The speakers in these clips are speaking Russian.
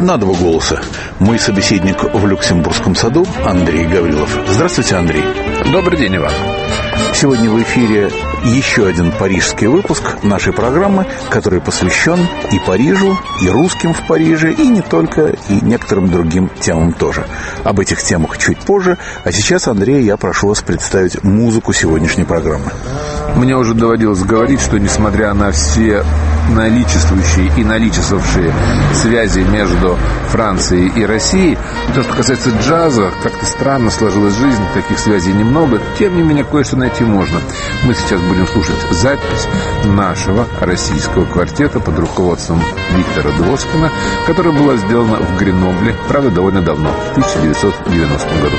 на два голоса. Мой собеседник в Люксембургском саду Андрей Гаврилов. Здравствуйте, Андрей. Добрый день, Иван. Сегодня в эфире еще один парижский выпуск нашей программы, который посвящен и Парижу, и русским в Париже, и не только, и некоторым другим темам тоже. Об этих темах чуть позже. А сейчас, Андрей, я прошу вас представить музыку сегодняшней программы. Мне уже доводилось говорить, что несмотря на все наличествующие и наличествовавшие связи между Францией и Россией, то, что касается джаза, как-то странно сложилась жизнь, таких связей немного. Тем не менее, кое-что найти можно. Мы сейчас будем слушать запись нашего российского квартета под руководством Виктора Двоскина, которая была сделана в Гренобле, правда, довольно давно, в 1990 году.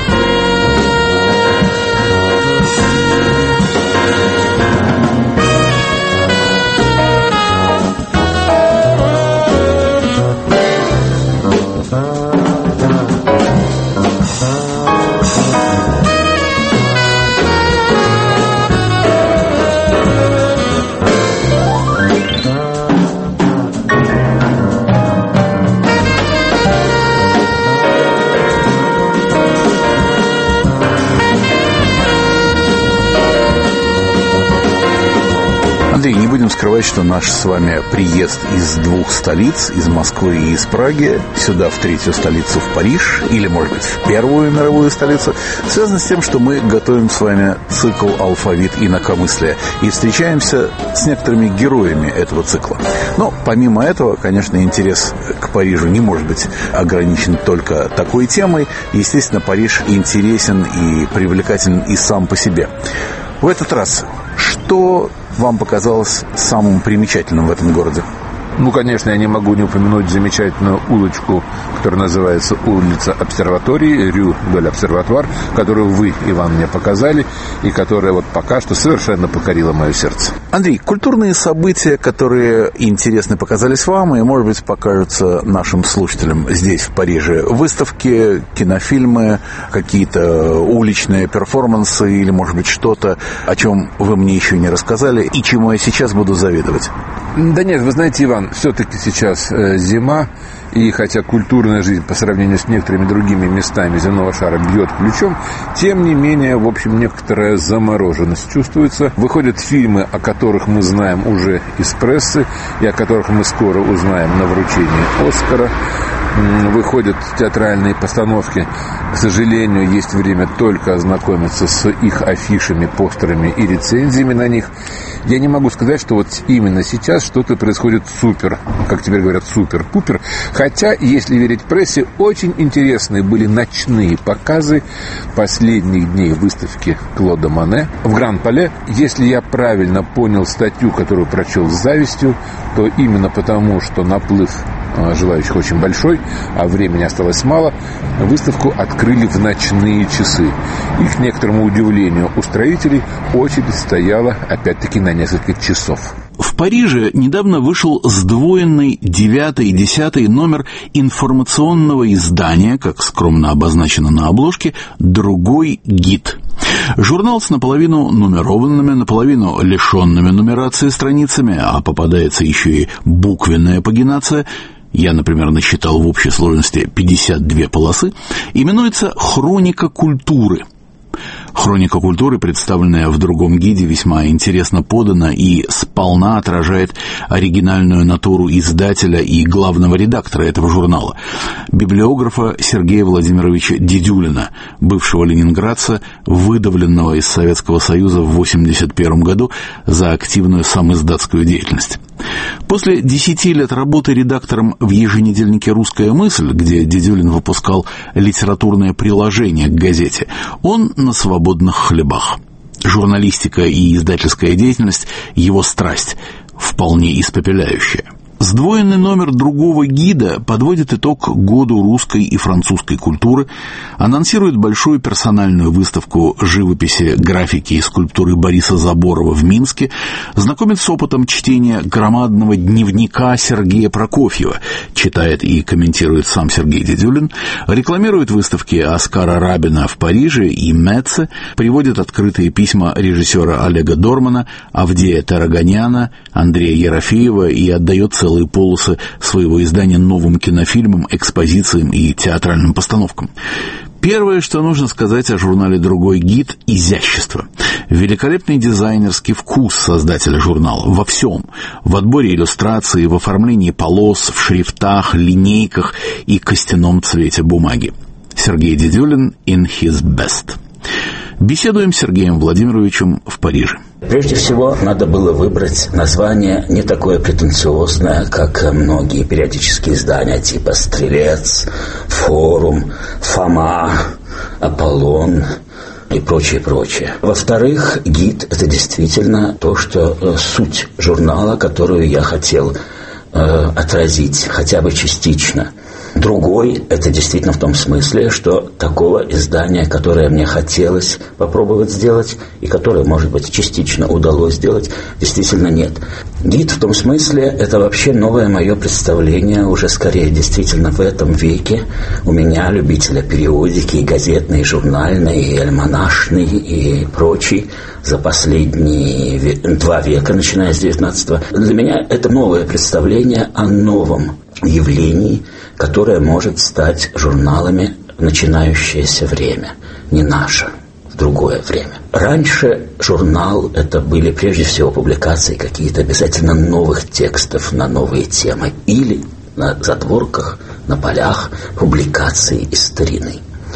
Андрей, не будем скрывать, что наш с вами приезд из двух столиц, из Москвы и из Праги, сюда в третью столицу, в Париж, или, может быть, в первую мировую столицу, связано с тем, что мы готовим с вами цикл «Алфавит инакомыслия» и встречаемся с некоторыми героями этого цикла. Но, помимо этого, конечно, интерес к Парижу не может быть ограничен только такой темой. Естественно, Париж интересен и привлекателен и сам по себе. В этот раз, что вам показалось самым примечательным в этом городе? Ну, конечно, я не могу не упомянуть замечательную улочку, которая называется улица Обсерватории, Рю де l'Observatoire, которую вы, Иван, мне показали, и которая вот пока что совершенно покорила мое сердце. Андрей, культурные события, которые интересны показались вам и, может быть, покажутся нашим слушателям здесь, в Париже. Выставки, кинофильмы, какие-то уличные перформансы или, может быть, что-то, о чем вы мне еще не рассказали и чему я сейчас буду завидовать. Да нет, вы знаете, Иван, все-таки сейчас зима, и хотя культурная жизнь по сравнению с некоторыми другими местами земного шара бьет ключом, тем не менее, в общем, некоторая замороженность чувствуется. Выходят фильмы, о которых мы знаем уже из прессы, и о которых мы скоро узнаем на вручении «Оскара». Выходят театральные постановки. К сожалению, есть время только ознакомиться с их афишами, постерами и рецензиями на них. Я не могу сказать, что вот именно сейчас что-то происходит супер, как теперь говорят, супер-пупер. Хотя, если верить прессе, очень интересные были ночные показы последних дней выставки Клода Моне в Гран-Пале. Если я правильно понял статью, которую прочел с завистью, то именно потому, что наплыв желающих очень большой, а времени осталось мало, выставку открыли в ночные часы. И, к некоторому удивлению устроителей, очередь стояла опять-таки на несколько часов. В Париже недавно вышел сдвоенный 9 и 10 номер информационного издания, как скромно обозначено на обложке, «Другой гид». Журнал с наполовину нумерованными, наполовину лишенными нумерации страницами, а попадается еще и буквенная пагинация. Я, например, насчитал в общей сложности 52 полосы, именуется «Хроника культуры». Хроника культуры, представленная в другом гиде, весьма интересно подана и сполна отражает оригинальную натуру издателя и главного редактора этого журнала, библиографа Сергея Владимировича Дедюлина, бывшего ленинградца, выдавленного из Советского Союза в 1981 году за активную самиздатскую деятельность. После 10 лет работы редактором в еженедельнике «Русская мысль», где Дедюлин выпускал литературное приложение к газете, он на свободных хлебах. Журналистика и издательская деятельность – его страсть, вполне испепеляющая. Сдвоенный номер другого гида подводит итог году русской и французской культуры, анонсирует большую персональную выставку живописи, графики и скульптуры Бориса Заборова в Минске, знакомит с опытом чтения громадного дневника Сергея Прокофьева, читает и комментирует сам Сергей Дедюлин, рекламирует выставки Оскара Рабина в Париже и Меце, приводит открытые письма режиссера Олега Дормана, Авдея Тараганяна, Андрея Ерофеева и отдает целый белые полосы своего издания новым кинофильмам, экспозициям и театральным постановкам. Первое, что нужно сказать о журнале «Другой гид» – изящество. Великолепный дизайнерский вкус создателя журнала во всем. В отборе иллюстраций, в оформлении полос, в шрифтах, линейках и костяном цвете бумаги. Сергей Дедюлин in his best. Беседуем с Сергеем Владимировичем в Париже. Прежде всего, надо было выбрать название не такое претенциозное, как многие периодические издания типа «Стрелец», «Форум», «Фома», «Аполлон» и прочее. Во-вторых, гид – это действительно то, что суть журнала, которую я хотел отразить хотя бы частично. Другой – это действительно в том смысле, что такого издания, которое мне хотелось попробовать сделать и которое, может быть, частично удалось сделать, действительно нет. Гид в том смысле – это вообще новое мое представление, уже скорее действительно в этом веке. У меня, любителя периодики, и газетной, и журнальной, и альманашной, и прочей, за последние 2 века, начиная с 19-го. Для меня это новое представление о новом явлении, которое может стать журналами в начинающееся время, не наше, в другое время. Раньше журнал – это были прежде всего публикации какие-то обязательно новых текстов на новые темы или на задворках, на полях публикации из старины,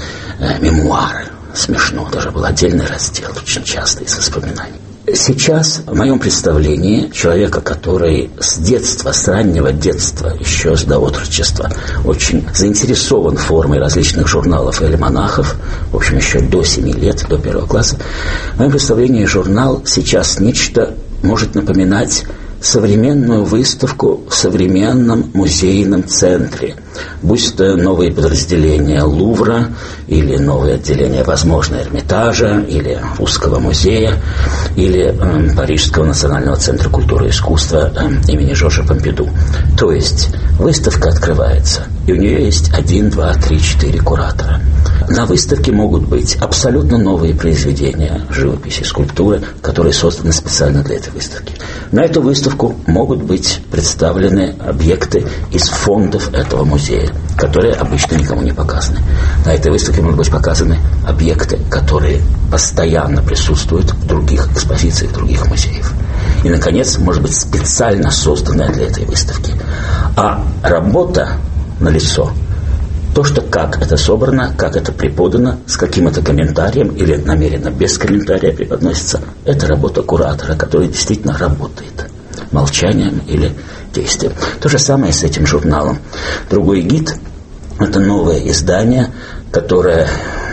мемуары. Смешно, даже был отдельный раздел, очень часто из воспоминаний. Сейчас, в моем представлении, человека, который с детства, с раннего детства, еще с отрочества, очень заинтересован формой различных журналов и альманахов, в общем, еще до 7 лет, до 1 класса, в моем представлении журнал сейчас нечто может напоминать современную выставку в современном музейном центре. Будь то новые подразделения Лувра, или новые отделения, возможно, Эрмитажа, или Русского музея, или Парижского национального центра культуры и искусства имени Жоржа Помпиду. То есть выставка открывается, и у нее есть 1, 2, 3, 4 куратора. На выставке могут быть абсолютно новые произведения живописи, скульптуры, которые созданы специально для этой выставки. На эту выставку могут быть представлены объекты из фондов этого музея, которые обычно никому не показаны. На этой выставке могут быть показаны объекты, которые постоянно присутствуют в других экспозициях, других музеев. И, наконец, может быть специально созданная для этой выставки. А работа налицо. То, что как это собрано, как это преподано, с каким-то комментарием или намеренно без комментария преподносится, это работа куратора, который действительно работает молчанием или действием. То же самое с этим журналом. «Другой гид» – это новое издание, которое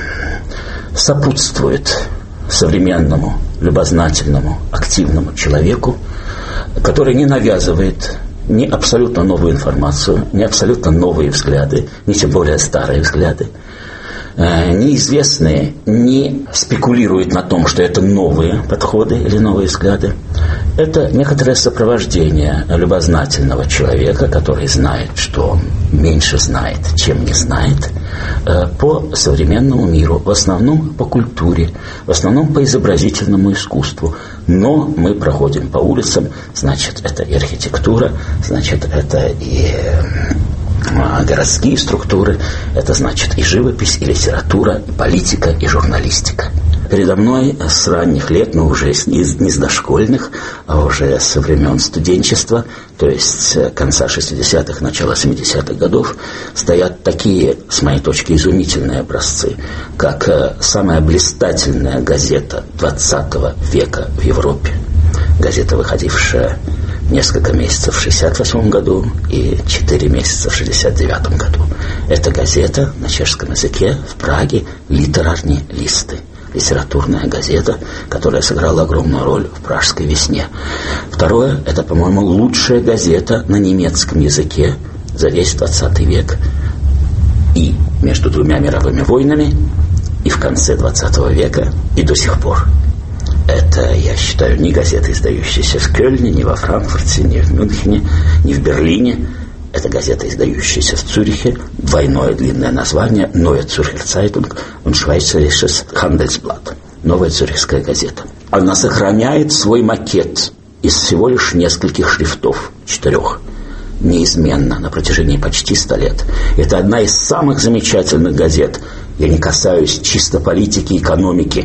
сопутствует современному, любознательному, активному человеку, который не навязывает ни абсолютно новую информацию, ни абсолютно новые взгляды, ни тем более старые взгляды. Неизвестные не спекулируют на том, что это новые подходы или новые взгляды. Это некоторое сопровождение любознательного человека, который знает, что он меньше знает, чем не знает, по современному миру, в основном по культуре, в основном по изобразительному искусству. Но мы проходим по улицам, значит, это и архитектура, значит, это и городские структуры, это значит и живопись, и литература, и политика, и журналистика. Передо мной с ранних лет, но уже не с дошкольных, а уже со времен студенчества, то есть с конца 60-х, начала 70-х годов, стоят такие, с моей точки, изумительные образцы, как самая блистательная газета 20 века в Европе. Газета, выходившая несколько месяцев в 1968 году и 4 месяца в 1969 году. Это газета на чешском языке в Праге «Литерарные листы». Литературная газета, которая сыграла огромную роль в пражской весне. Второе, это, по-моему, лучшая газета на немецком языке за весь 20 век. И между 2 мировыми войнами, и в конце 20 века, и до сих пор. Это, я считаю, не газета, издающаяся в Кёльне, ни во Франкфурте, ни в Мюнхене, ни в Берлине. Это газета, издающаяся в Цюрихе, двойное длинное название «Neue Zürcher Zeitung» und Schweizerisches Handelsblatt. Новая цюрихская газета. Она сохраняет свой макет из всего лишь нескольких шрифтов, 4. неизменно на протяжении почти 100 лет. Это одна из самых замечательных газет. Я не касаюсь чисто политики, экономики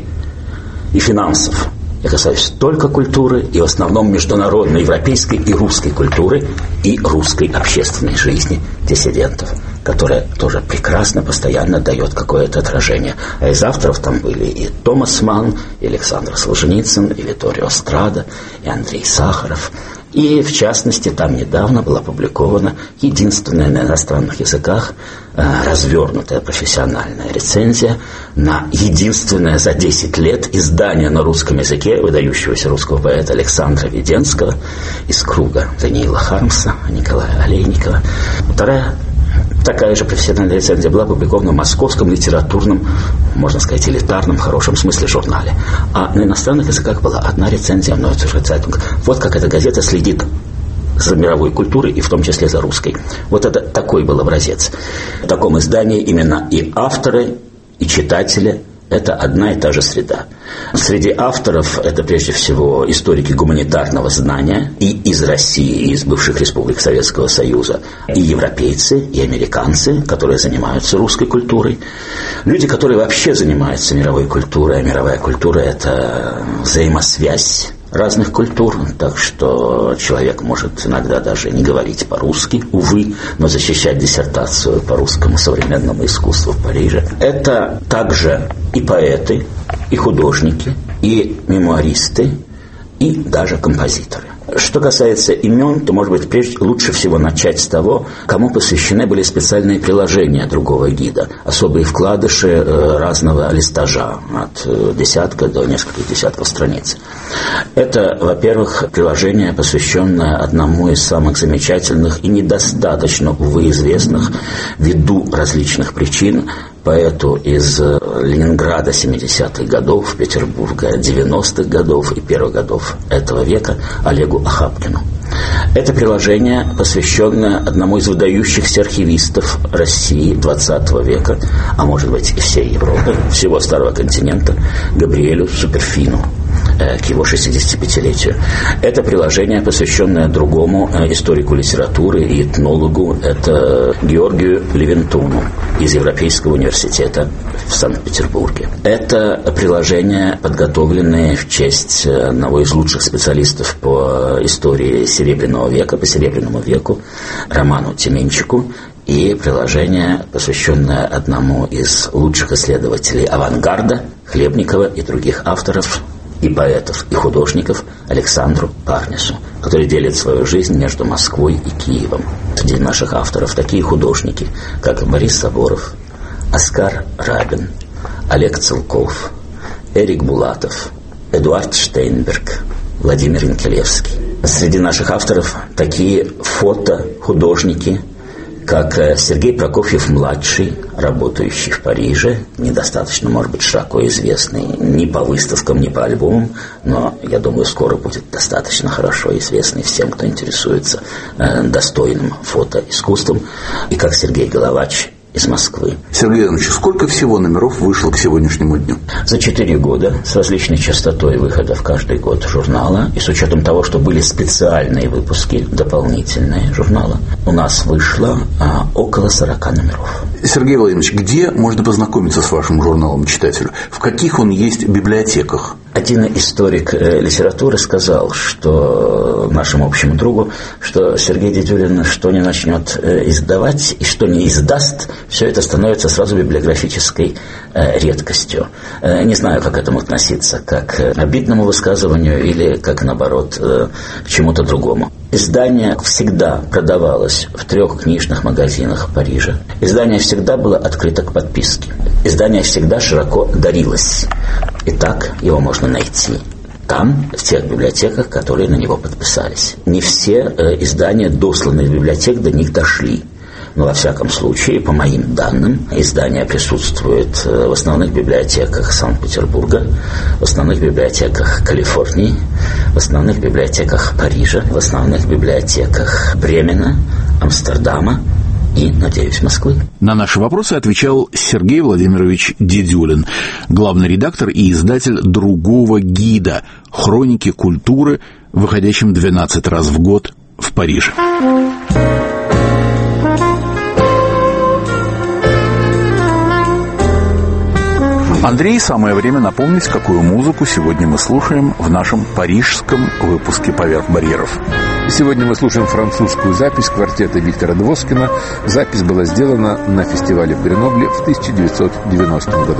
и финансов. Я касаюсь только культуры и в основном международной, европейской и русской культуры и русской общественной жизни диссидентов, которая тоже прекрасно, постоянно дает какое-то отражение. А из авторов там были и Томас Манн, и Александр Солженицын, и Витторио Страда, и Андрей Сахаров. И, в частности, там недавно была опубликована единственная на иностранных языках развернутая профессиональная рецензия на единственное за 10 лет издание на русском языке выдающегося русского поэта Александра Веденского из круга Даниила Хармса, Николая Олейникова. Вторая такая же профессиональная рецензия была опубликована в московском литературном, можно сказать, элитарном, в хорошем смысле, журнале. А на иностранных языках была одна рецензия в Neue Zeitung. Вот как эта газета следит за мировой культурой, и в том числе за русской. Вот это такой был образец. В таком издании именно и авторы, и читатели – это одна и та же среда. Среди авторов это прежде всего историки гуманитарного знания и из России, и из бывших республик Советского Союза, и европейцы, и американцы, которые занимаются русской культурой, люди, которые вообще занимаются мировой культурой, а мировая культура – это взаимосвязь разных культур, так что человек может иногда даже не говорить по-русски, увы, но защищать диссертацию по русскому современному искусству в Париже. Это также и поэты, и художники, и мемуаристы, и даже композиторы. Что касается имен, то, может быть, прежде лучше всего начать с того, кому посвящены были специальные приложения другого гида, особые вкладыши разного листажа, от десятка до нескольких десятков страниц. Это, во-первых, приложение, посвященное одному из самых замечательных и недостаточно, увы, известных, ввиду различных причин, поэту из Ленинграда 70-х годов, Петербурга 90-х годов и первых годов этого века Олегу Охапкину. Это приложение, посвященное одному из выдающихся архивистов России XX века, а может быть и всей Европы, всего Старого континента, Габриэлю Суперфину, к его 65-летию. Это приложение, посвященное другому историку литературы и этнологу, это Георгию Левинтону из Европейского университета в Санкт-Петербурге. Это приложение, подготовленное в честь одного из лучших специалистов по истории Серебряного века, по Серебряному веку, Роману Тименчику, и приложение, посвященное одному из лучших исследователей авангарда, Хлебникова и других авторов, и поэтов, и художников Александру Парнису, который делит свою жизнь между Москвой и Киевом. Среди наших авторов такие художники, как Борис Соборов, Оскар Рабин, Олег Целков, Эрик Булатов, Эдуард Штейнберг, Владимир Инкелевский. Среди наших авторов такие фотохудожники, как Сергей Прокофьев-младший, работающий в Париже, недостаточно, может быть, широко известный ни по выставкам, ни по альбомам, но, я думаю, скоро будет достаточно хорошо известный всем, кто интересуется достойным фотоискусством, и как Сергей Головач из Москвы. Сергей Иванович, сколько всего номеров вышло к сегодняшнему дню? За 4 года, с различной частотой выходов каждый год журнала, и с учетом того, что были специальные выпуски, дополнительные журнала, у нас вышло около 40 номеров. Сергей Владимирович, где можно познакомиться с вашим журналом читателю? В каких он есть библиотеках? Один историк литературы сказал, что нашему общему другу, что Сергей Дедюлин что не начнет издавать и что не издаст, все это становится сразу библиографической редкостью. Не знаю, как к этому относиться, как к обидному высказыванию или как, наоборот, к чему-то другому. Издание всегда продавалось в 3 книжных магазинах Парижа. Издание всегда было открыто к подписке. Издание всегда широко дарилось. И так его можно найти там, в тех библиотеках, которые на него подписались. Не все издания, досланные в библиотек, до них дошли. Но, во всяком случае, по моим данным, издание присутствует в основных библиотеках Санкт-Петербурга, в основных библиотеках Калифорнии, в основных библиотеках Парижа, в основных библиотеках Бремена, Амстердама и, надеюсь, Москвы. На наши вопросы отвечал Сергей Владимирович Дедюлин, главный редактор и издатель другого гида «Хроники культуры», выходящим 12 раз в год в Париже. Андрей, самое время напомнить, какую музыку сегодня мы слушаем в нашем парижском выпуске «Поверх барьеров». Сегодня мы слушаем французскую запись квартета Виктора Двоскина. Запись была сделана на фестивале в Гренобле в 1990 году.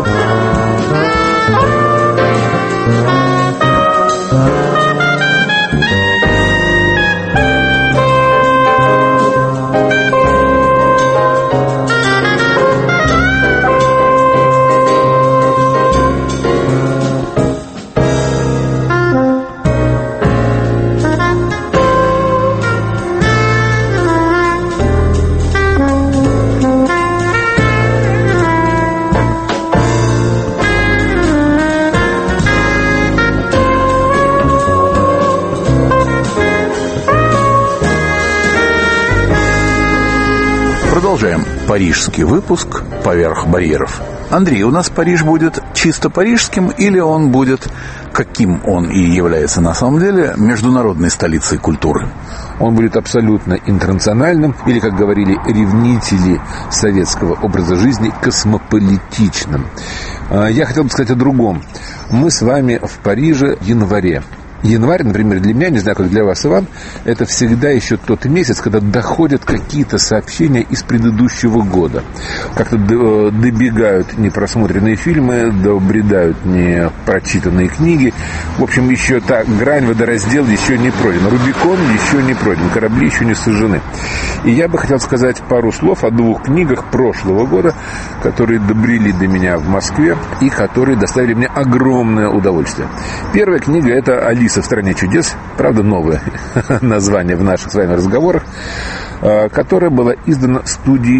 Продолжаем парижский выпуск «Поверх барьеров». Андрей, у нас Париж будет чисто парижским или он будет, каким он и является на самом деле, международной столицей культуры? Он будет абсолютно интернациональным, или, как говорили ревнители советского образа жизни, космополитичным. Я хотел бы сказать о другом. Мы с вами в Париже в январе. Январь, например, для меня, не знаю, как для вас, Иван, это всегда еще тот месяц, когда доходят какие-то сообщения из предыдущего года. Как-то добегают непросмотренные фильмы, добредают непрочитанные книги. В общем, еще та грань, водораздел еще не пройден. Рубикон еще не пройден, корабли еще не сожжены. И я бы хотел сказать пару слов о двух книгах прошлого года, которые добрели до меня в Москве и которые доставили мне огромное удовольствие. Первая книга – это «Алиса в стране чудес», правда, новое название в наших с вами разговорах, которая была издана студией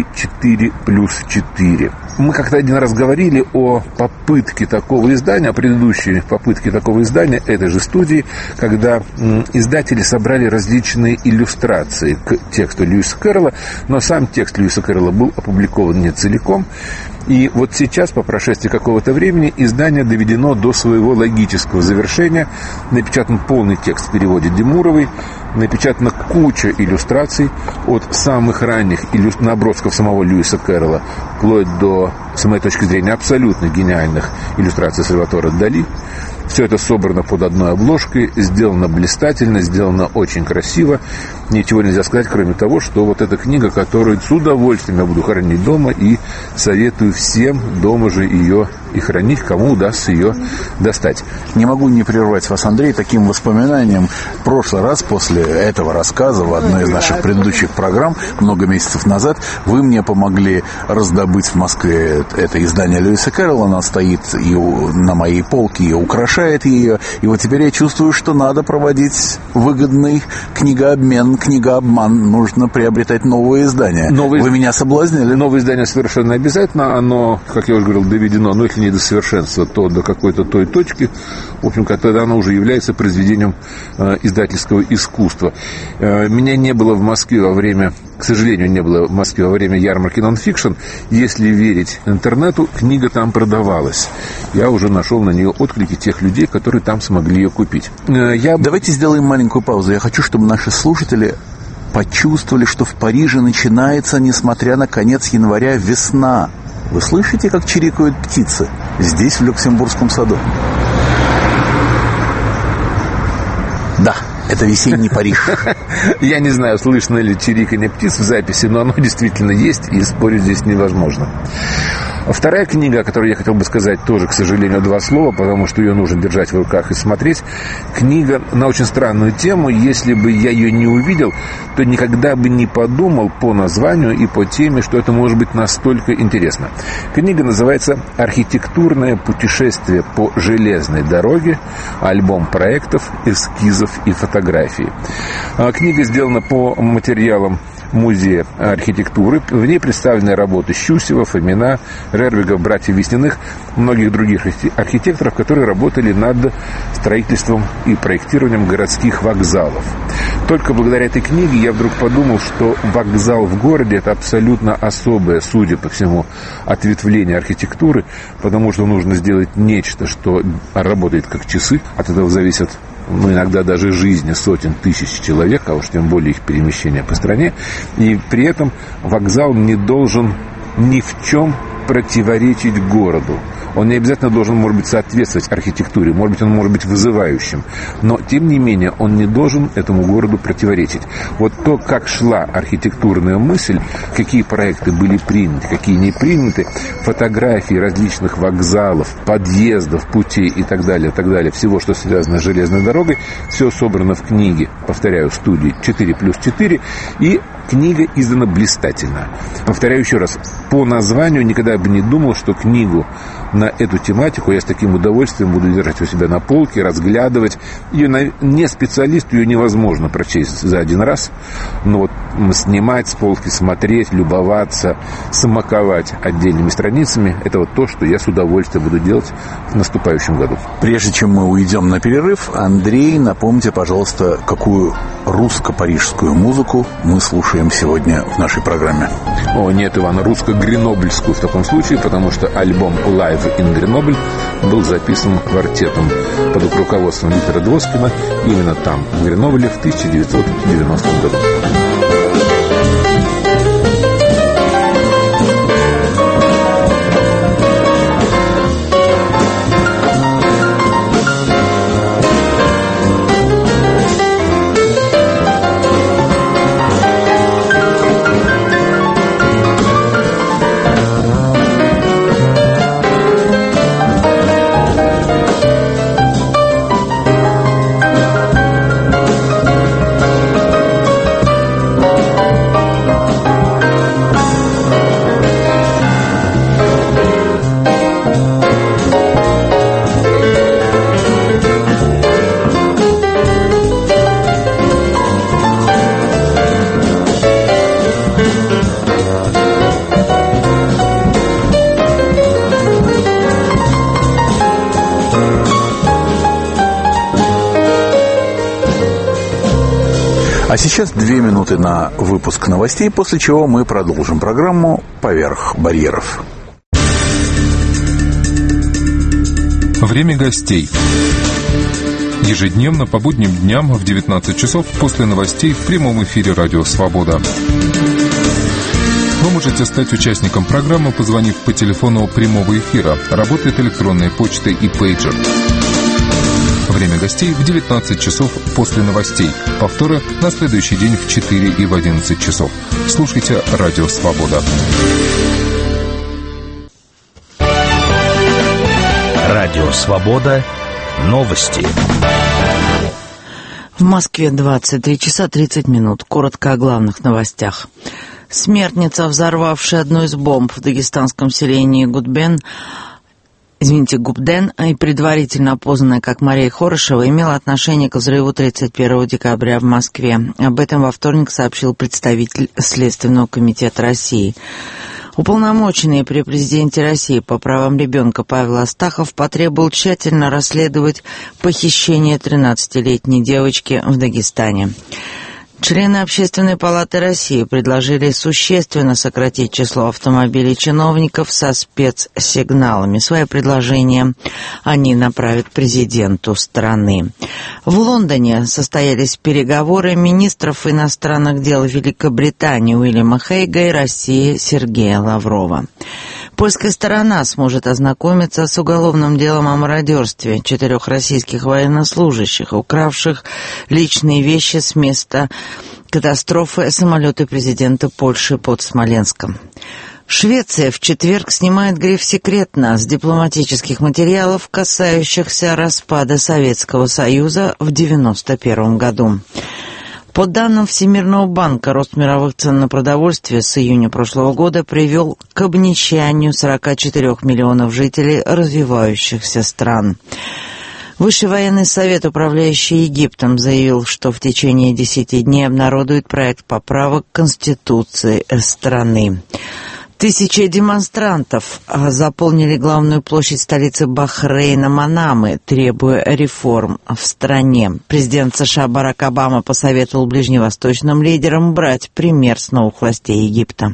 4+4. Мы как-то один раз говорили о попытке такого издания, о предыдущей попытке такого издания этой же студии, когда издатели собрали различные иллюстрации к тексту Льюиса Кэрролла, но сам текст Льюиса Кэрролла был опубликован не целиком. И вот сейчас, по прошествии какого-то времени, издание доведено до своего логического завершения. Напечатан полный текст в переводе Демуровой, напечатана куча иллюстраций от самых ранних набросков самого Льюиса Кэрролла вплоть до, с моей точки зрения, абсолютно гениальных иллюстраций Сальватора Дали. Все это собрано под одной обложкой, сделано блистательно, сделано очень красиво. Ничего нельзя сказать, кроме того, что вот эта книга, которую с удовольствием я буду хранить дома, и советую всем дома же ее и хранить, кому удастся ее достать. Не могу не прервать вас, Андрей, таким воспоминанием. В прошлый раз, после этого рассказа, в одной из наших предыдущих программ, много месяцев назад, вы мне помогли раздобыть в Москве это издание Льюиса Кэрролла. Оно стоит и на моей полке и украшает ее. И вот теперь я чувствую, что надо проводить выгодный книгообмен, книгообман. Нужно приобретать новое издание. Вы меня соблазнили. Новое издание совершенно обязательно. Оно, как я уже говорил, доведено, но если не до совершенства, то до какой-то той точки, в общем, когда оно уже является произведением издательского искусства. Меня не было в Москве во время, к сожалению, не было в Москве во время ярмарки нонфикшн. Если верить интернету, книга там продавалась. Я уже нашел на нее отклики тех людей, которые там смогли ее купить. Давайте сделаем маленькую паузу. Я хочу, чтобы наши слушатели почувствовали, что в Париже начинается, несмотря на конец января, весна. Вы слышите, как чирикают птицы здесь, в Люксембургском саду? Да, это весенний Париж. Я не знаю, слышно ли чириканье птиц в записи, но оно действительно есть, и спорить здесь невозможно. Вторая книга, о которой я хотел бы сказать тоже, к сожалению, два слова, потому что ее нужно держать в руках и смотреть. Книга на очень странную тему. Если бы я ее не увидел, то никогда бы не подумал по названию и по теме, что это может быть настолько интересно. Книга называется «Архитектурное путешествие по железной дороге. Альбом проектов, эскизов и фотографий». Книга сделана по материалам Музея архитектуры. В ней представлены работы Щусева, Фомина, Рервига, братьев Весниных, многих других архитекторов, которые работали над строительством и проектированием городских вокзалов. Только благодаря этой книге я вдруг подумал, что вокзал в городе – это абсолютно особое, судя по всему, ответвление архитектуры, потому что нужно сделать нечто, что работает как часы. От этого зависит иногда даже жизни сотен тысяч человек, а уж тем более их перемещение по стране. И при этом вокзал не должен ни в чем противоречить городу. Он не обязательно должен, может быть, соответствовать архитектуре, может быть, он может быть вызывающим, но, тем не менее, он не должен этому городу противоречить. Вот то, как шла архитектурная мысль, какие проекты были приняты, какие не приняты, фотографии различных вокзалов, подъездов, путей и так далее, всего, что связано с железной дорогой, все собрано в книге, повторяю, в студии 4+4, и книга издана блистательно. Повторяю еще раз, по названию никогда бы не думал, что книгу на эту тематику я с таким удовольствием буду держать у себя на полке, разглядывать. Ее не специалисту ее невозможно прочесть за один раз, но вот снимать с полки, смотреть, любоваться, смаковать отдельными страницами, это вот то, что я с удовольствием буду делать в наступающем году. Прежде чем мы уйдем на перерыв, Андрей, напомните, пожалуйста, какую русско-парижскую музыку мы слушаем сегодня в нашей программе. О, нет, Иван, русско-гренобльскую в таком случае, потому что альбом «Live in Grenoble» был записан квартетом под руководством Виктора Двоскина именно там, в Гренобле, в 1990 году. А сейчас 2 минуты на выпуск новостей, после чего мы продолжим программу «Поверх барьеров». Время гостей. Ежедневно по будним дням в 19 часов после новостей в прямом эфире «Радио Свобода». Вы можете стать участником программы, позвонив по телефону прямого эфира. Работает электронная почта и пейджер. Время гостей в 19 часов после новостей. Повторы на следующий день в 4 и в 11 часов. Слушайте «Радио Свобода». Радио Свобода. Новости. В Москве 23 часа 30 минут. Коротко о главных новостях. Смертница, взорвавшая одну из бомб в дагестанском селении Губден, и предварительно опознанная как Мария Хорошева, имела отношение к взрыву 31 декабря в Москве. Об этом во вторник сообщил представитель Следственного комитета России. Уполномоченный при президенте России по правам ребенка Павел Астахов потребовал тщательно расследовать похищение 13-летней девочки в Дагестане. Члены Общественной палаты России предложили существенно сократить число автомобилей чиновников со спецсигналами. Свои предложения они направят президенту страны. В Лондоне состоялись переговоры министров иностранных дел Великобритании Уильяма Хейга и России Сергея Лаврова. Польская сторона сможет ознакомиться с уголовным делом о мародерстве 4 российских военнослужащих, укравших личные вещи с места катастрофы самолета президента Польши под Смоленском. Швеция в четверг снимает гриф «Секретно» с дипломатических материалов, касающихся распада Советского Союза в 1991 году. По данным Всемирного банка, рост мировых цен на продовольствие с июня прошлого года привел к обнищанию 44 миллионов жителей развивающихся стран. Высший военный совет, управляющий Египтом, заявил, что в течение 10 дней обнародует проект поправок к Конституции страны. Тысячи демонстрантов заполнили главную площадь столицы Бахрейна Манамы, требуя реформ в стране. Президент США Барак Обама посоветовал ближневосточным лидерам брать пример с новых властей Египта.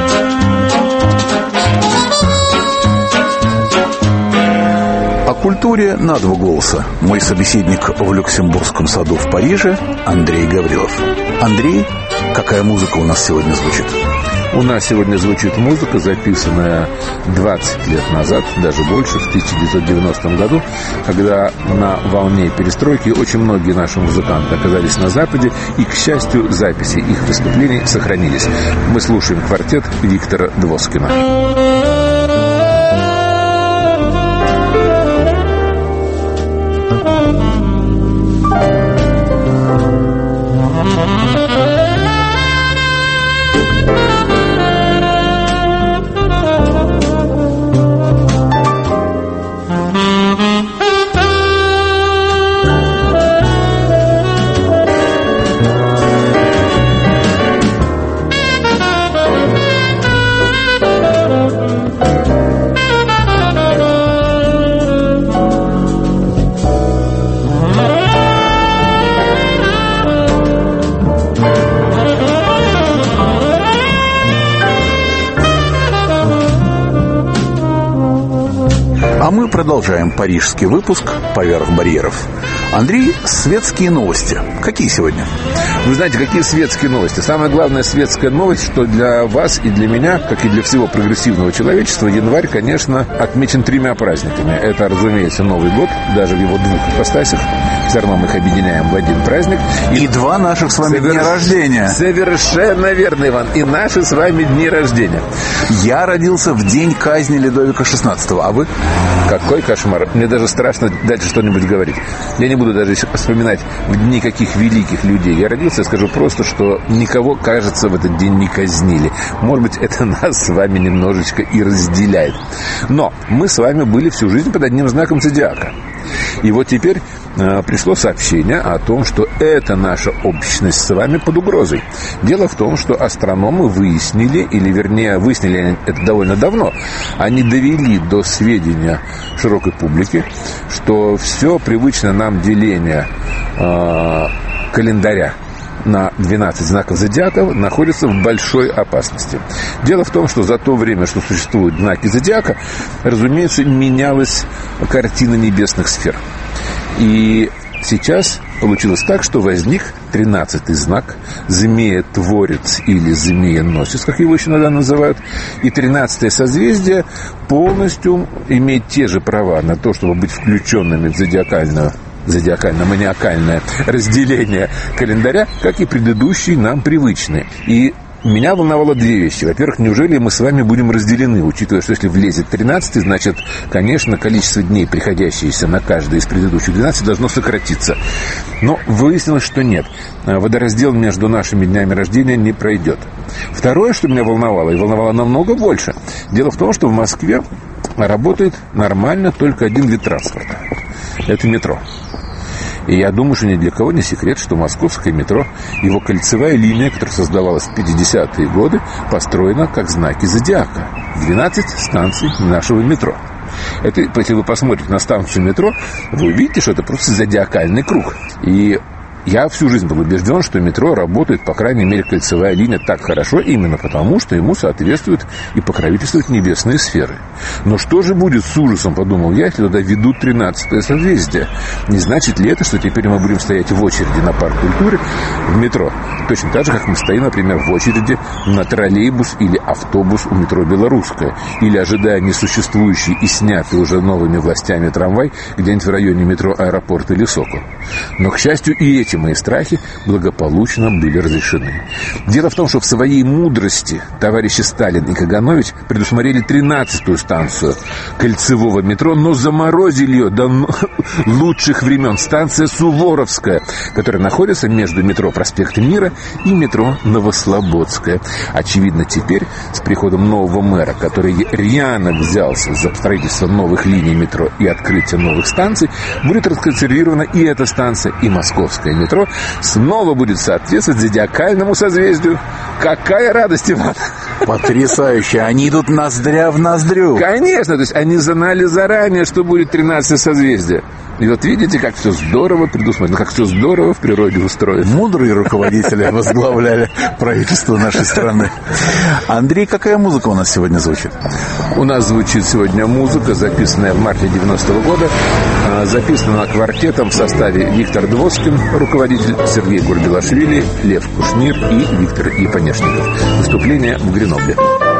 О культуре на два голоса. Мой собеседник в Люксембургском саду в Париже Андрей Гаврилов. Андрей, какая музыка у нас сегодня звучит? У нас сегодня звучит музыка, записанная 20 лет назад, даже больше, в 1990 году, когда на волне перестройки очень многие наши музыканты оказались на Западе, и, к счастью, записи их выступлений сохранились. Мы слушаем квартет Виктора Двоскина. А мы продолжаем парижский выпуск «Поверх барьеров». Андрей, светские новости. Какие сегодня? Вы знаете, какие светские новости? Самая главная светская новость, что для вас и для меня, как и для всего прогрессивного человечества, январь, конечно, отмечен 3 праздниками. Это, разумеется, Новый год, даже в его 2 ипостасях. Все равно мы их объединяем в один праздник. И 2 наших с вами дня рождения. Совершенно верно, Иван. И наши с вами дни рождения. Я родился в день казни Людовика XVI, а вы? Какой кошмар. Мне даже страшно дальше что-нибудь говорить. Я не буду даже вспоминать никаких великих людей. Я родился, скажу просто, что никого, кажется, в этот день не казнили. Может быть, это нас с вами немножечко и разделяет. Но мы с вами были всю жизнь под одним знаком зодиака. И вот теперь пришло сообщение о том, что эта наша общность с вами под угрозой. Дело в том, что астрономы выяснили, или вернее выяснили это довольно давно, они довели до сведения широкой публики, что все привычное нам деление календаря на 12 знаков зодиака находится в большой опасности. Дело в том, что за то время, что существуют знаки зодиака, разумеется, менялась картина небесных сфер. И сейчас получилось так, что возник 13-й знак, Змеетворец или Змееносец, как его еще иногда называют. И 13-е созвездие полностью имеет те же права на то, чтобы быть включенными в зодиакально-маниакальное разделение календаря, как и предыдущие нам привычные. И меня волновало 2 вещи. Во-первых, неужели мы с вами будем разделены, учитывая, что если влезет 13-й, значит, конечно, количество дней, приходящиеся на каждый из предыдущих 12, должно сократиться. Но выяснилось, что нет. Водораздел между нашими днями рождения не пройдет. Второе, что меня волновало, и волновало намного больше. Дело в том, что в Москве работает нормально только один вид транспорта. Это метро. И я думаю, что ни для кого не секрет, что московское метро, его кольцевая линия, которая создавалась в 50-е годы, построена как знаки зодиака. 12 станций нашего метро. Это, если вы посмотрите на станцию метро, вы увидите, что это просто зодиакальный круг. И я всю жизнь был убежден, что метро работает, по крайней мере, кольцевая линия так хорошо, именно потому, что ему соответствуют и покровительствуют небесные сферы. Но что же будет с ужасом, подумал я, если туда ведут 13-е созвездие? Не значит ли это, что теперь мы будем стоять в очереди на парк культуры в метро? Точно так же, как мы стоим, например, в очереди на троллейбус или автобус у метро «Белорусская», или ожидая несуществующий и снятый уже новыми властями трамвай где-нибудь в районе метро «Аэропорт» или «Сокол». Но, к счастью, и эти мои страхи благополучно были разрешены. Дело в том, что в своей мудрости товарищи Сталин и Каганович предусмотрели 13-ю станцию кольцевого метро, но заморозили ее до лучших времен. Станция Суворовская, которая находится между метро Проспект Мира и метро Новослободская. Очевидно, теперь с приходом нового мэра, который рьяно взялся за строительство новых линий метро и открытие новых станций, будет расконсервирована и эта станция, и московское метро снова будет соответствовать зодиакальному созвездию. Какая радость, Иван! Потрясающе! Они идут ноздря в ноздрю. Конечно, то есть они знали заранее, что будет 13-е созвездие. И вот видите, как все здорово предусмотрено, как все здорово в природе устроено. Мудрые руководители возглавляли правительство нашей страны. Андрей, какая музыка у нас сегодня звучит? У нас звучит сегодня музыка, записанная в марте 90-го года Записано квартетом в составе Виктор Двоскин, руководитель, Сергей Гурбелашвили, Лев Кушнир и Виктор Японешников. Выступление в Гренобле.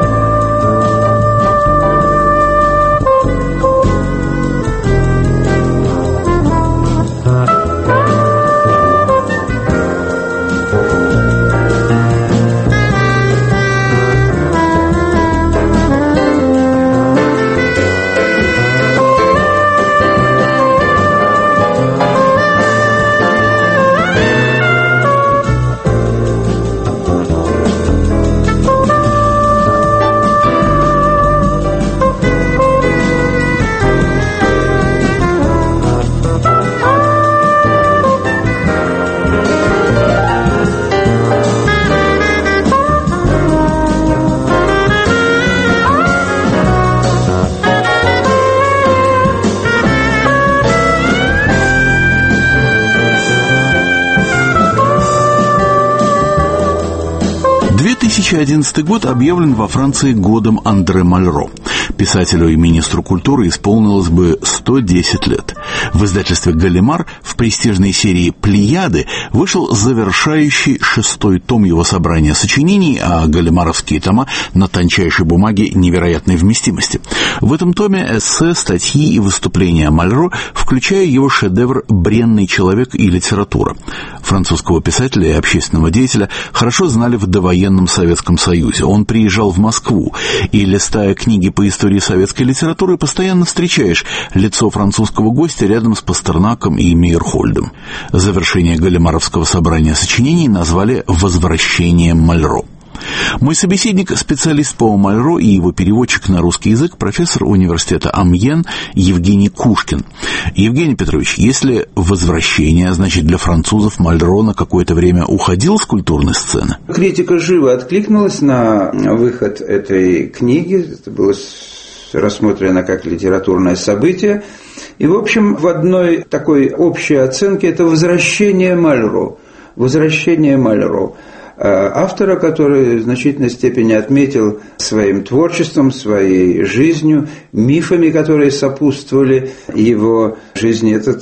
— 2011 год объявлен во Франции годом Андре Мальро. Писателю и министру культуры исполнилось бы 110 лет. В издательстве «Галимар» в престижной серии «Плеяды» вышел завершающий 6-й том его собрания сочинений, а галимаровские тома на тончайшей бумаге невероятной вместимости. В этом томе эссе, статьи и выступления Мальро, включая его шедевр «Бренный человек и литература». Французского писателя и общественного деятеля хорошо знали в довоенном Советском Союзе. Он приезжал в Москву, и, листая книги по истории советской литературы, постоянно встречаешь лицо французского гостя рядом с Пастернаком и Мейерхольдом. Завершение галимаровского собрания сочинений назвали «Возвращением Мальро». Мой собеседник – специалист по Мальро и его переводчик на русский язык, профессор университета Амьен Евгений Кушкин. Евгений Петрович, если возвращение, значит, для французов Мальро на какое-то время уходил с культурной сцены? Критика живо откликнулась на выход этой книги. Это было рассмотрено как литературное событие. И, в общем, в одной такой общей оценке это возвращение Мальро. Возвращение Мальро. Автора, который в значительной степени отметил своим творчеством, своей жизнью, мифами, которые сопутствовали его жизни, этот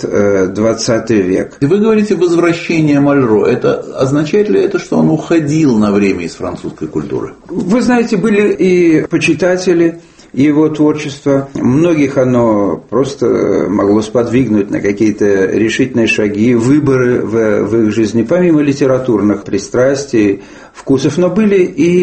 20 век. Вы говорите «возвращение Мальро». Это означает ли это, что он уходил на время из французской культуры? Вы знаете, были и почитатели его творчества. Многих оно просто могло сподвигнуть на какие-то решительные шаги, выборы в их жизни, помимо литературных пристрастий, вкусов. Но были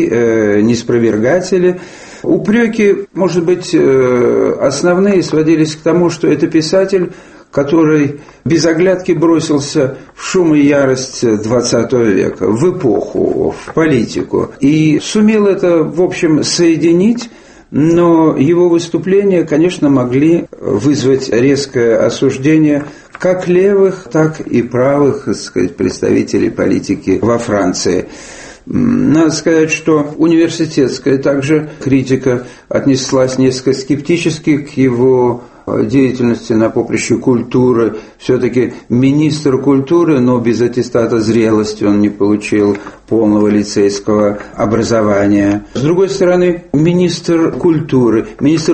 и неспровергатели. Упреки, может быть, основные сводились к тому, что это писатель, который без оглядки бросился в шум и ярость XX века, в эпоху, в политику. И сумел это, в общем, соединить. Но его выступления, конечно, могли вызвать резкое осуждение как левых, так и правых, так сказать, представителей политики во Франции. Надо сказать, что университетская также критика отнеслась несколько скептически к его деятельности на поприще культуры. Все-таки министр культуры, но без аттестата зрелости он не получил полного лицейского образования. С другой стороны, министр культуры,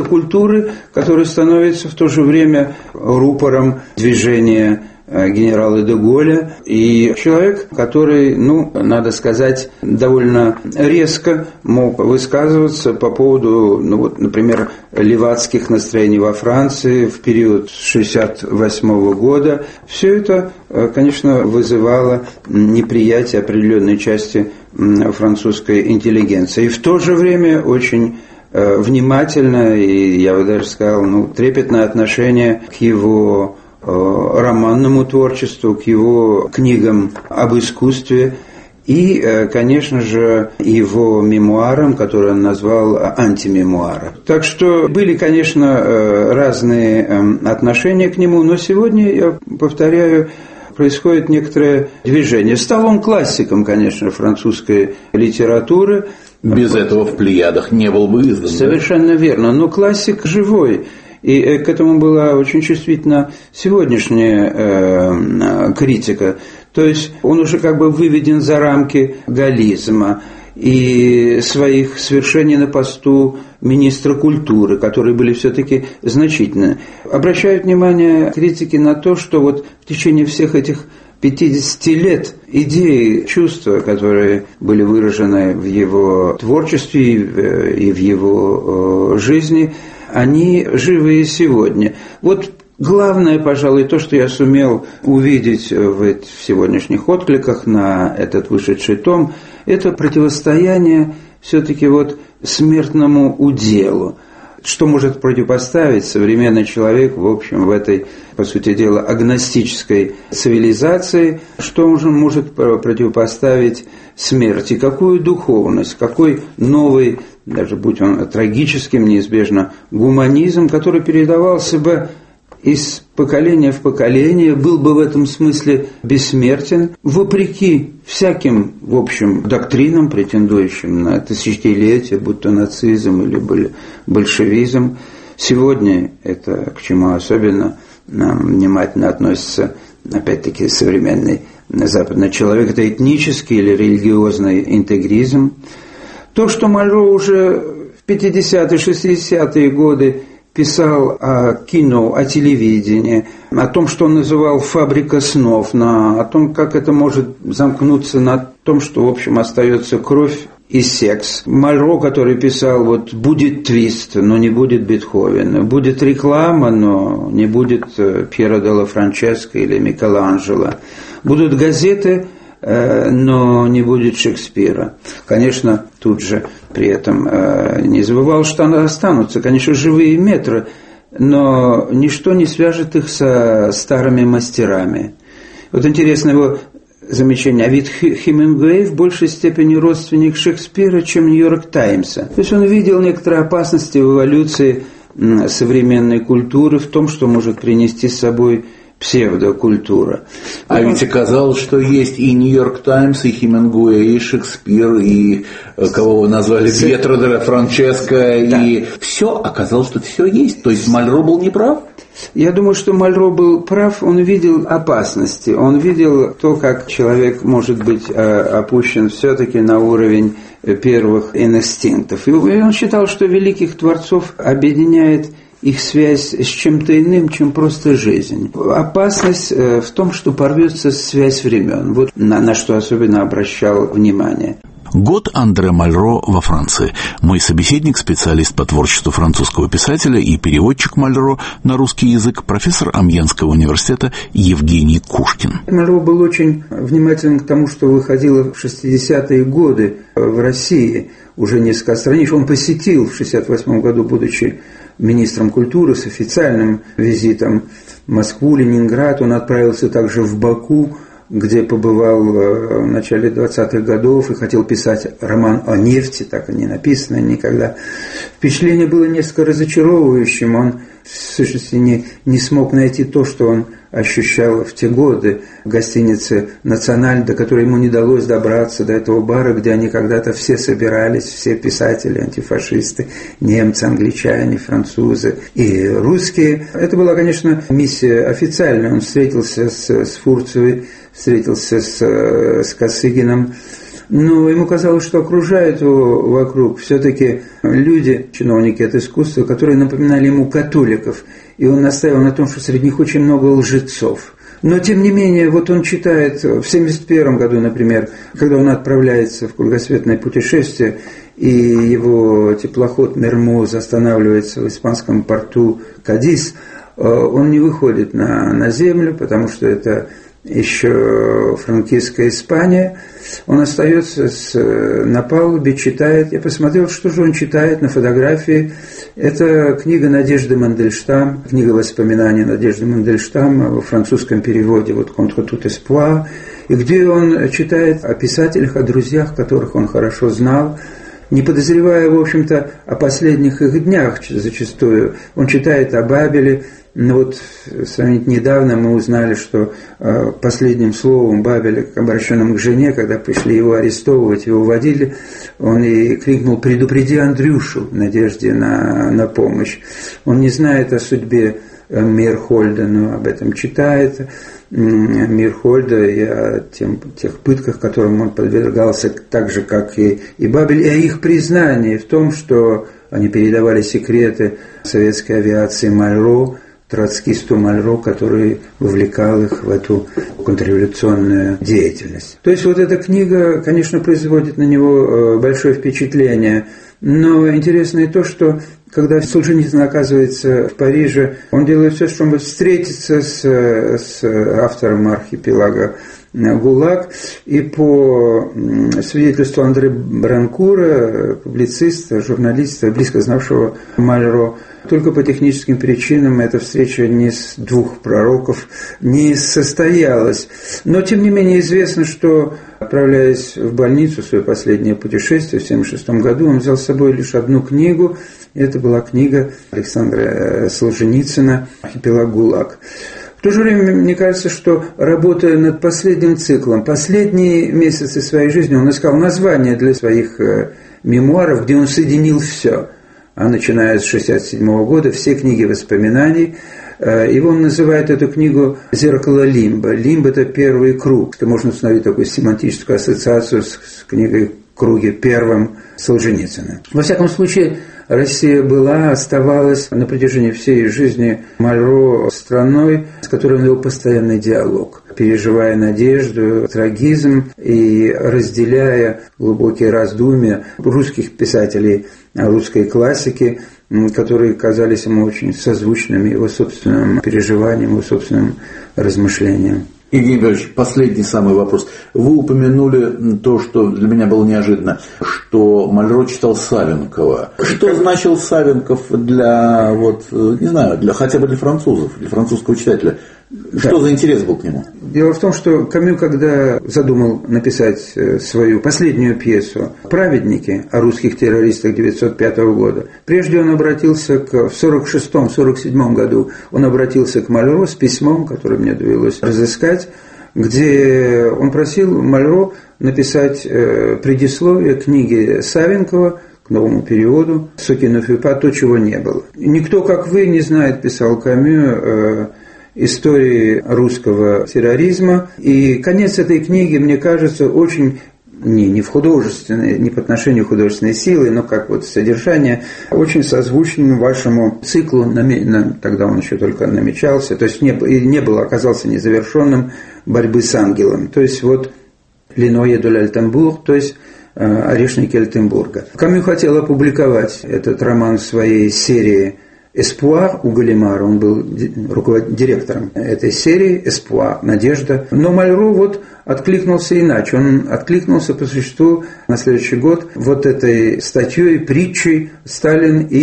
который становится в то же время рупором движения генерала де Голля, и человек, который, надо сказать, довольно резко мог высказываться по поводу, например, левацких настроений во Франции в период с 1968 года. Все это, конечно, вызывало неприятие определенной части французской интеллигенции. И в то же время очень внимательно, и я бы даже сказал, трепетное отношение к его романному творчеству, к его книгам об искусстве и, конечно же, его мемуарам, которые он назвал антимемуары. Так что были, конечно, разные отношения к нему, но сегодня, я повторяю, происходит некоторое движение. Стал он классиком, конечно, французской литературы. Без этого в «Плеядах» не был бы издан. Совершенно верно, но классик живой. И к этому была очень чувствительна сегодняшняя критика. То есть он уже как бы выведен за рамки галлизма. и своих свершений на посту министра культуры, которые были все-таки значительны. Обращают внимание критики на то, что вот в течение всех этих 50 лет идеи, чувства, которые были выражены в его творчестве и в его жизни, они живы и сегодня. Вот главное, пожалуй, то, что я сумел увидеть в сегодняшних откликах на этот вышедший том, это противостояние все-таки вот смертному уделу. Что может противопоставить современный человек, в общем, в этой, по сути дела, агностической цивилизации, что он же может противопоставить смерти, какую духовность, какой новый, даже будь он трагическим, неизбежно, гуманизм, который передавался бы из поколения в поколение, был бы в этом смысле бессмертен, вопреки всяким, в общем, доктринам, претендующим на тысячелетия, будь то нацизм или большевизм. Сегодня это, к чему особенно внимательно относится, опять-таки, современный западный человек, это этнический или религиозный интегризм. То, что Мальро уже в 50-е, 60-е годы писал о кино, о телевидении, о том, что он называл «фабрика снов», о том, как это может замкнуться на том, что, в общем, остается кровь и секс. Мальро, который писал, вот, будет твист, но не будет Бетховена, будет реклама, но не будет Пьера делла Франческо или Микеланджело, будут газеты, но не будет Шекспира. Конечно, тут же при этом не забывал, что останутся, конечно, живые метры, но ничто не свяжет их со старыми мастерами. Вот интересно его замечание, а ведь Хемингуэй в большей степени родственник Шекспира, чем Нью-Йорк Таймса. То есть он видел некоторые опасности в эволюции современной культуры, в том, что может принести с собой псевдокультура. А ведь оказалось, что есть и Нью-Йорк Таймс, и Хемингуэй, и Шекспир, и кого вы назвали, Пьетро делла Франческо, да. И все, оказалось, что все есть. То есть Мальро был неправ? Я думаю, что Мальро был прав, он видел опасности, он видел то, как человек может быть опущен все-таки на уровень первых инстинктов. И он считал, что великих творцов объединяет их связь с чем-то иным, чем просто жизнь. Опасность в том, что порвется связь времен. Вот на что особенно обращал внимание. Год Андре Мальро во Франции. Мой собеседник, специалист по творчеству французского писателя и переводчик Мальро на русский язык, профессор Амьенского университета Евгений Кушкин. Мальро был очень внимателен к тому, что выходило в 60-е годы в России. Уже несколько страниц. Он посетил в 68 году, будучи министром культуры, с официальным визитом в Москву, Ленинград. Он отправился также в Баку, где побывал в начале 20-х годов и хотел писать роман о нефти, так и не написано никогда. Впечатление было несколько разочаровывающим. Он, в сущности, не смог найти то, что он ощущал в те годы в гостинице «Националь», до которой ему не удалось добраться, до этого бара, где они когда-то все собирались, все писатели, антифашисты, немцы, англичане, французы и русские. Это была, конечно, миссия официальная. Он встретился с Фурцевой, встретился с Косыгиным. Но ему казалось, что окружают его вокруг все-таки люди, чиновники от искусства, которые напоминали ему католиков. И он настаивал на том, что среди них очень много лжецов. Но, тем не менее, вот он читает в 1971 году, например, когда он отправляется в кругосветное путешествие, и его теплоход «Мермоз» останавливается в испанском порту Кадис, он не выходит на землю, потому что это еще франкистская Испания. Он остается на палубе, читает. Я посмотрел, что же он читает на фотографии. Это книга Надежды Мандельштам, книга воспоминаний Надежды Мандельштам во французском переводе, вот «Contre tout espoir», и где он читает о писателях, о друзьях, которых он хорошо знал, не подозревая, в общем-то, о последних их днях зачастую. Он читает о Бабеле. Но вот сравнительно недавно мы узнали, что последним словом Бабеля, обращенным к жене, когда пришли его арестовывать, его уводили, он и крикнул: «Предупреди Андрюшу», в надежде на помощь. Он не знает о судьбе Мейерхольда, но об этом читает. Мирхольда и о тех пытках, которым он подвергался, так же, как и Бабель, и о их признании в том, что они передавали секреты советской авиации Мальро, троцкисту Мальро, который вовлекал их в эту контрреволюционную деятельность. То есть вот эта книга, конечно, производит на него большое впечатление, но интересно и то, что когда Солженицын оказывается в Париже, он делает все, чтобы встретиться с автором «Архипелага ГУЛАГ», и по свидетельству Андре Бранкура, публициста, журналиста, близко знавшего Мальро, только по техническим причинам эта встреча не с двух пророков не состоялась. Но, тем не менее, известно, что, отправляясь в больницу в свое последнее путешествие в 1976 году, он взял с собой лишь одну книгу. Это была книга Александра Солженицына «Архипелаг ГУЛАГ». В то же время, мне кажется, что, работая над последним циклом, последние месяцы своей жизни он искал название для своих мемуаров, где он соединил все. А начиная с 1967 года, все книги воспоминаний. И он называет эту книгу «Зеркало Лимба». Лимб – это первый круг. Это можно установить такую семантическую ассоциацию с книгой «Круги первым» Солженицына. Во всяком случае, Россия была, оставалась на протяжении всей жизни Мальро страной, с которой он вел постоянный диалог, переживая надежду, трагизм и разделяя глубокие раздумья русских писателей, русской классики, которые казались ему очень созвучными его собственным переживаниям, его собственным размышлениям. Евгений Борисович, последний самый вопрос. Вы упомянули то, что для меня было неожиданно, что Мальро читал Савенкова. Что значил Савенков для, не знаю, хотя бы для французов, для французского читателя? Что за интерес был к нему? Дело в том, что Камю, когда задумал написать свою последнюю пьесу «Праведники» о русских террористах 1905 года, прежде он обратился в 1946-1947 году, он обратился к Мальро с письмом, которое мне довелось разыскать, где он просил Мальро написать предисловие книги Савенкова к новому переводу «Сокинов и Па», то, чего не было. «Никто, как вы, не знает», писал Камю, истории русского терроризма. И конец этой книги, мне кажется, очень не в художественной, не по отношению художественной силы, но как содержание, очень созвучным вашему циклу, тогда он еще только намечался, то есть не был, оказался незавершенным, борьбы с ангелом. То есть «Леное де l'Altenbourg», то есть «Орешники Альтенбурга». Камю хотел опубликовать этот роман в своей серии «Эспуар» у Галимара, он был директором этой серии, «Эспуар», «Надежда». Но Мальро откликнулся иначе. Он откликнулся по существу на следующий год этой статьей, притчей «Сталин и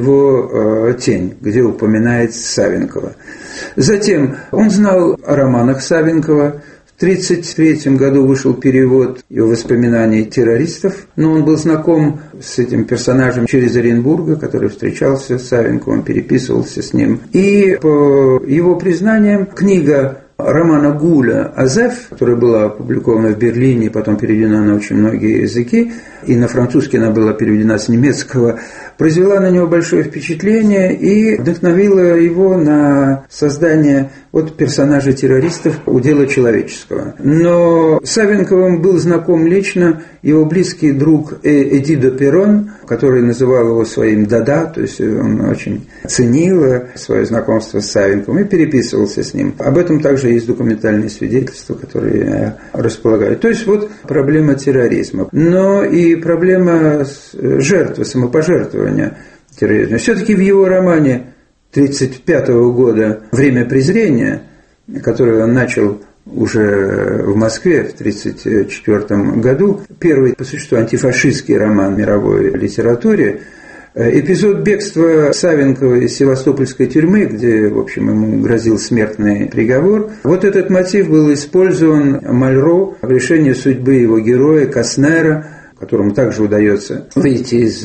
его тень», где упоминается Савенкова. Затем он знал о романах Савенкова. В 1933 году вышел перевод его воспоминаний террористов, но он был знаком с этим персонажем через Оренбурга, который встречался с Савенковым, переписывался с ним. И по его признаниям, книга романа Гуля «Азеф», которая была опубликована в Берлине и потом переведена на очень многие языки, и на французский она была переведена с немецкого, произвела на него большое впечатление и вдохновила его на создание персонажей террористов «Удела человеческого». Но с Савенковым был знаком лично его близкий друг Эди де Перрон, который называл его своим «дада», то есть он очень ценил свое знакомство с Савенковым и переписывался с ним. Об этом также есть документальные свидетельства, которые я располагаю. То есть проблема терроризма. Но и проблема жертвы, самопожертвования терроризма. Все-таки в его романе 1935 года «Время презрения», который он начал уже в Москве в 1934 году, первый по существу антифашистский роман в мировой литературе, эпизод бегства Савенкова из севастопольской тюрьмы, где, в общем, ему грозил смертный приговор, этот мотив был использован Мальро в решении судьбы его героя Каснера, которому также удается выйти из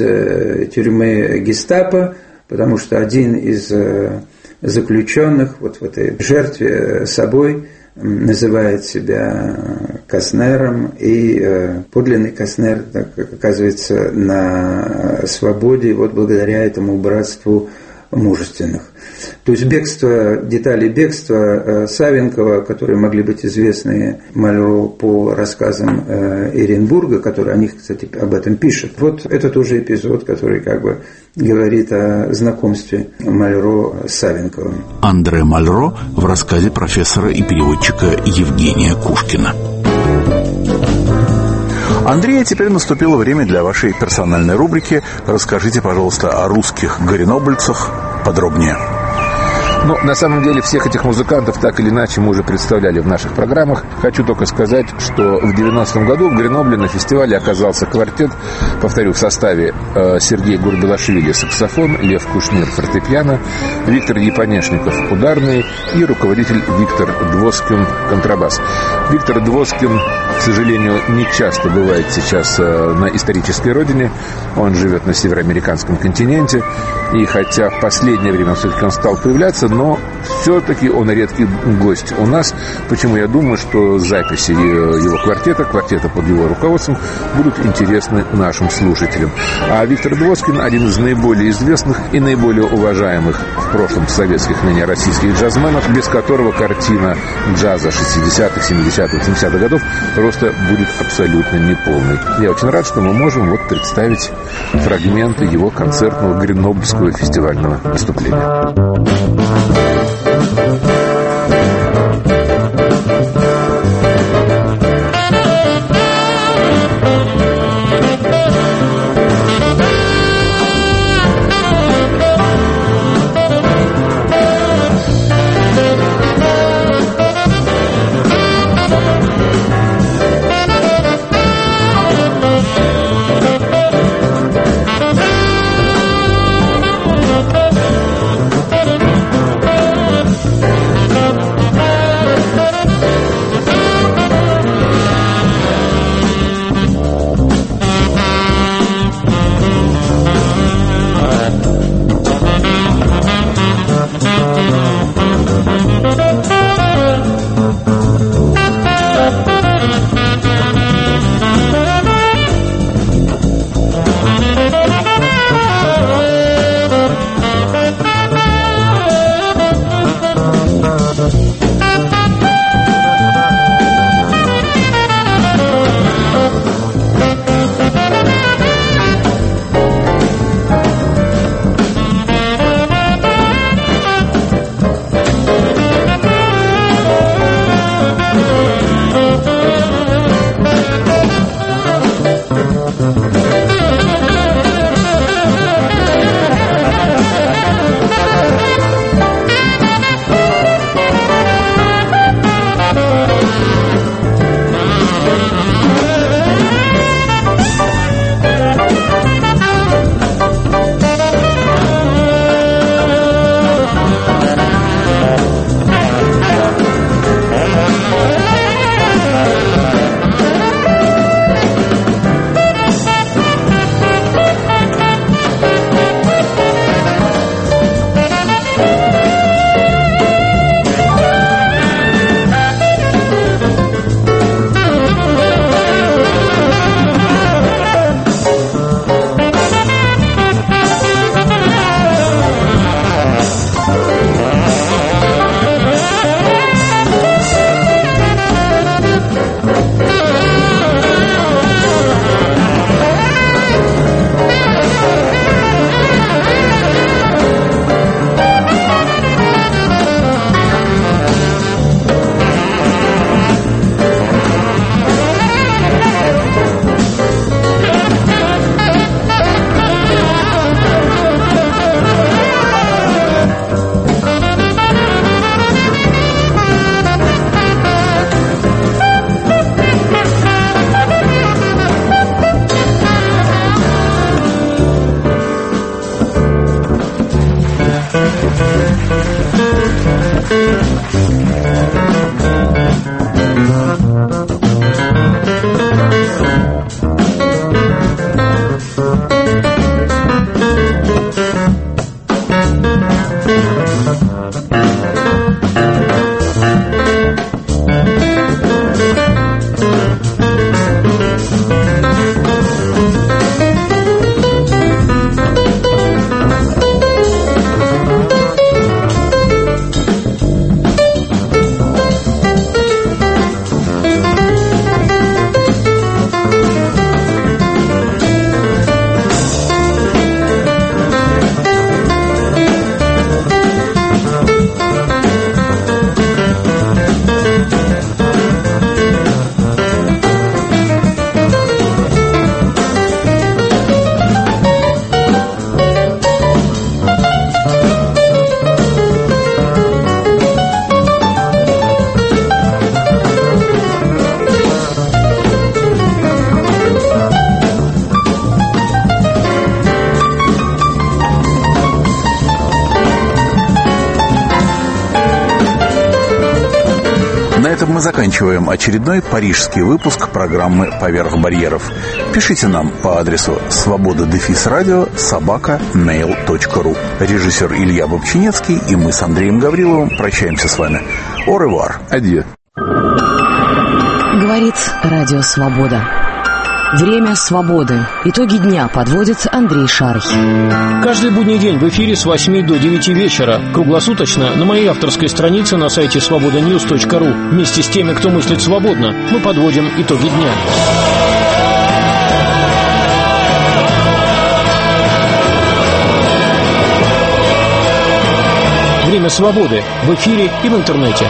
тюрьмы гестапо, потому что один из заключенных в этой жертве собой называет себя Каснером, и подлинный Каснер оказывается на свободе благодаря этому братству мужественных. То есть детали бегства Савенкова, которые могли быть известны Мальро по рассказам Эренбурга, который о них, кстати, об этом пишет. Вот это тоже эпизод, который как бы говорит о знакомстве Мальро с Савенковым. Андре Мальро в рассказе профессора и переводчика Евгения Кушкина. Андрей, а теперь наступило время для вашей персональной рубрики. Расскажите, пожалуйста, о русских гренобльцах подробнее. Ну, на самом деле, всех этих музыкантов так или иначе мы уже представляли в наших программах. Хочу только сказать, что в 90-м году в Гренобле на фестивале оказался квартет, повторю, в составе Сергей Гурбелашвили саксофон, Лев Кушнир фортепиано, Виктор Японешников ударный и руководитель Виктор Двоскин контрабас. Виктор Двоскин, к сожалению, не часто бывает сейчас на исторической родине. Он живет на североамериканском континенте. И хотя в последнее время все-таки он стал появляться, но все-таки он редкий гость у нас. Почему я думаю, что записи его квартета под его руководством будут интересны нашим слушателям. А Виктор Двоскин один из наиболее известных и наиболее уважаемых в прошлом советских, ныне российских джазменов, без которого картина джаза 60-х, 70-х, 70-х годов просто будет абсолютно неполной. Я очень рад, что мы можем представить фрагменты его концертного гренобльского фестивального выступления. мы заканчиваем очередной парижский выпуск программы «Поверх барьеров». Пишите нам по адресу svoboda-radio@mail.ru. Режиссер Илья Бобчинецкий и мы с Андреем Гавриловым прощаемся с вами. Au revoir. Адье. Говорит Радио Свобода. Время свободы. Итоги дня подводит Андрей Шарх. Каждый будний день в эфире с 8 до 9 вечера. Круглосуточно на моей авторской странице на сайте svobodanews.ru. Вместе с теми, кто мыслит свободно, мы подводим итоги дня. Время свободы в эфире и в интернете.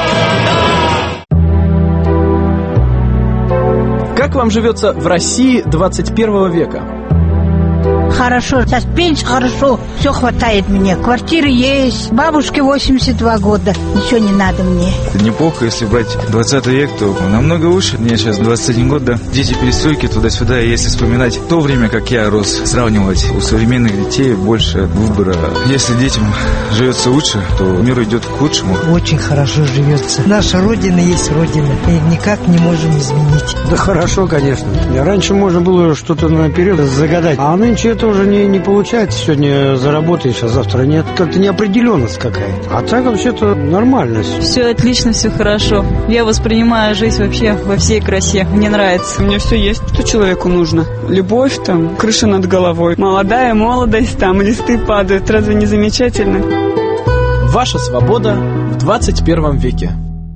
Как вам живется в России 21 века? Хорошо, сейчас пенсия хорошо, все хватает мне. Квартиры есть, бабушке 82 года, ничего не надо мне. Неплохо, если брать 20 век, то намного лучше. Мне сейчас 21 год, да. Дети перестройки туда-сюда, если вспоминать то время, как я рос, сравнивать, у современных детей больше выбора. Если детям живется лучше, то мир идет к лучшему. Очень хорошо живется. Наша Родина есть Родина, и никак не можем изменить. Да хорошо, конечно. Раньше можно было что-то наперед загадать, а нынче это уже не получается. Сегодня заработаешь, а завтра нет. Как-то неопределенность какая-то. А так вообще-то нормально. Все отлично, все хорошо. Я воспринимаю жизнь вообще во всей красе. Мне нравится. У меня все есть, что человеку нужно. Любовь, там, крыша над головой. Молодая молодость, там, листы падают. Разве не замечательно? Ваша свобода в 21 веке.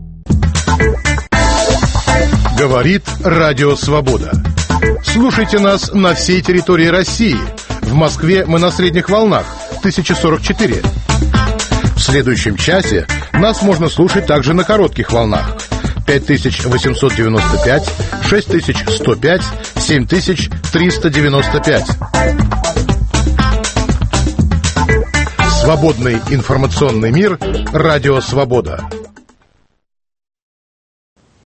Говорит Радио Свобода. Слушайте нас на всей территории России. В Москве мы на средних волнах 1044. В следующем часе нас можно слушать также на коротких волнах 5895, 6105, 7395. Свободный информационный мир. Радио Свобода.